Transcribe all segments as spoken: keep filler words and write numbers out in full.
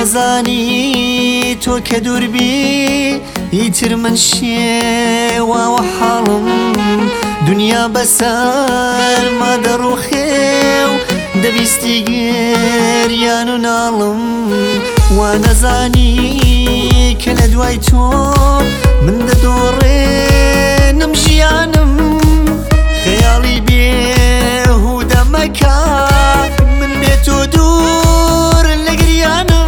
نەزانی تۆ کە دووربی ئیتر من شێواوە حاڵم دنیا بەسەر مادەڕوخێ و دەبیستی گێریان و ناڵم وا نەزانی کە لە دوای تۆ من دەدۆڕێنم ژیانم خەیاڵی بێهودە مەکە من بێت و دوور لە گریانم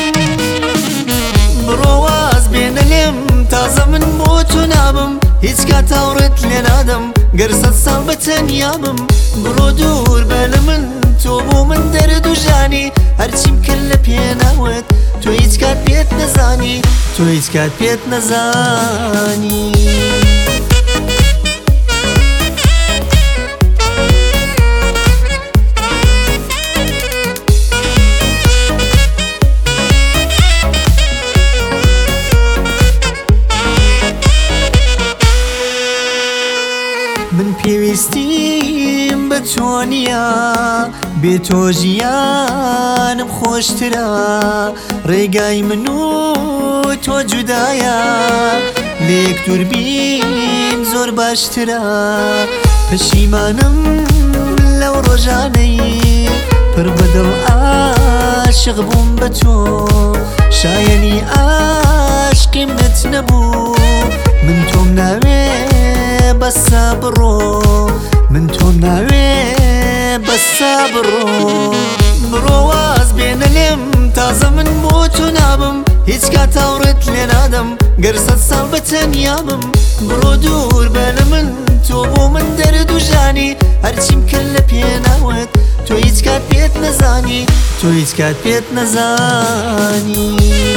بڕۆ واز بێنە لێم تازە من بۆ تۆ نابم هیچ کات هاوڕێت لێ نادەم گەر سەد ساڵ بەتەنیا بم بڕۆ دوور بە لە من تۆ بۆ من دەرد و ژانی هەرچیم کرد لە پێناوت تۆ هیچ کات پێت نەزانی تۆ هیچ کات پێت نەزانی من پێویستیم بە تۆ نییە بێ تۆ ژیانم خۆشترە ڕێگای من و تۆ جودایە لێک دووربین زۆر باشترە پەشیمانم لەو ڕۆژانەی پڕ بەدڵ عاشق بووم بە تۆ شایەنی عاشقیم نەت نەبوو من تۆم ناوێ بەسا بڕۆ من تۆم ناوێ بەسا بڕۆ بڕۆ واز بێنە لێم تازە من بۆ تۆ نابم هیچ کات هاوڕێت لێ نادەم گەر سەد ساڵ بەتەنیا بم بڕۆ دوور بە لە من تۆ بۆ من دەرد و ژانی هەرچیم کرد لە پێناوت تۆ هیچ کات پێت نەزانی تۆ هیچ کات پێت نەزانی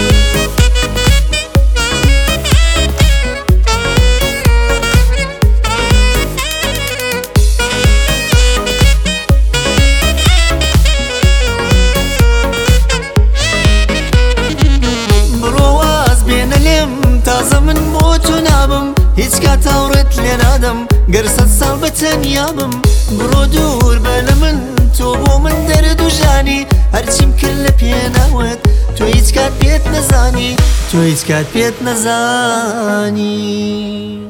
تازە من بۆ تۆ نابم هیچ کات هاوڕێت لێ نادەم گەر سەد ساڵ بەتەنیا بم بڕۆ دوور بە لە من تۆ بۆ من دەرد و ژانی هەرچیم کرد لە پێناوت تۆ هیچ کات پێت نەزانی تۆ هیچ کات پێت نەزانی